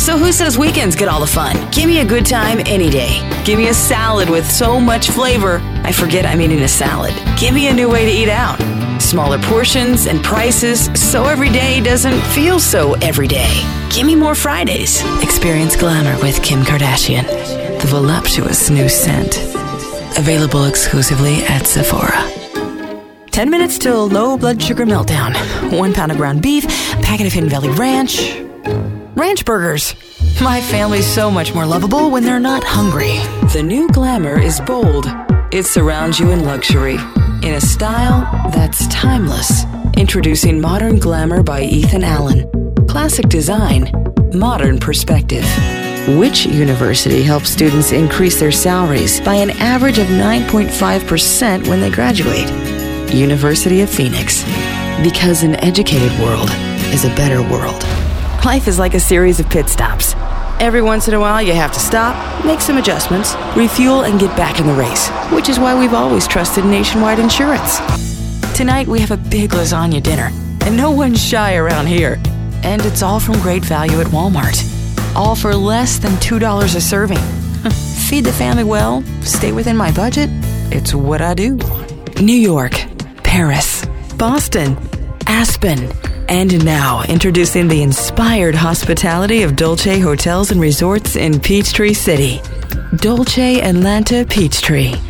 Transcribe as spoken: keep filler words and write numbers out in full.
So who says weekends get all the fun? Give me a good time any day. Give me a salad with so much flavor, I forget I'm eating a salad. Give me a new way to eat out. Smaller portions and prices, so every day doesn't feel so every day. Give me more Fridays. Experience glamour with Kim Kardashian. The voluptuous new scent. Available exclusively at Sephora. Ten minutes till low blood sugar meltdown. One pound of ground beef, packet of Hidden Valley Ranch. Ranch burgers. My family's so much more lovable when they're not hungry. The new glamour is bold. It surrounds you in luxury, in a style that's timeless. Introducing Modern Glamour by Ethan Allen. Classic design, modern perspective. Which university helps students increase their salaries by an average of nine point five percent when they graduate? University of Phoenix. Because an educated world is a better world. Life is like a series of pit stops. Every once in a while, you have to stop, make some adjustments, refuel, and get back in the race, which is why we've always trusted Nationwide Insurance. Tonight, we have a big lasagna dinner, and no one's shy around here. And it's all from great value at Walmart. All for less than two dollars a serving. Feed the family well, stay within my budget. It's what I do. New York, Paris, Boston, Aspen, and now introducing the inspired hospitality of Dolce Hotels and Resorts in Peachtree City. Dolce Atlanta Peachtree.